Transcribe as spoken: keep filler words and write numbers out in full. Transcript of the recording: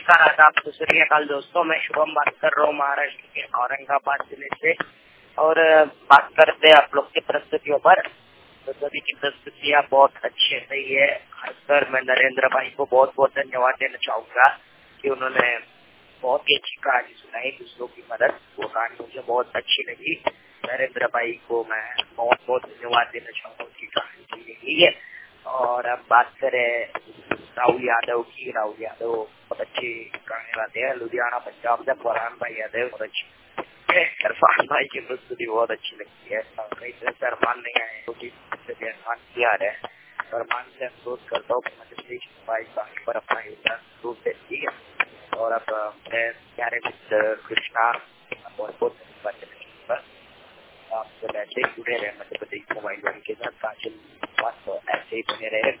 नमस्कार, आदाब, सत काल दोस्तों। मैं शुभम बात कर रहा हूँ महाराष्ट्र के औरंगाबाद जिले से और बात करते हैं आप लोग की प्रस्तुतियों पर। तो सभी की प्रस्तुतियाँ बहुत अच्छी रही है। खासकर मैं नरेंद्र भाई को बहुत बहुत धन्यवाद देना चाहूँगा कि उन्होंने बहुत ही अच्छी कहानी सुनाई, दूसरों की मदद। वो कहानी मुझे बहुत अच्छी लगी। नरेंद्र भाई को मैं बहुत बहुत धन्यवाद देना चाहूँगा उसकी कहानी के लिए। और अब बात करें राहुल यादव की। राहुल यादव बहुत अच्छी कहानी लाते हैं। लुधियाना पंजाब से फरहान भाई यादव बहुत अच्छी। इरफान भाई की प्रस्तुति बहुत अच्छी लगती है। कई तरह से अरमान नहीं आए क्योंकि अरमान किया है। अरमान से अनुरोध करता हूँ कि मध्य भाई कहानी पर अपना योगदान जरूर देती है। और अब मैं प्यारे मित्र कृष्णा बहुत बहुत धन्यवाद। आप जब ऐसे ही जुड़े रहे मध्य प्रदेश मोबाइल वाली के साथ, काजल ऐसे ही बने रहे।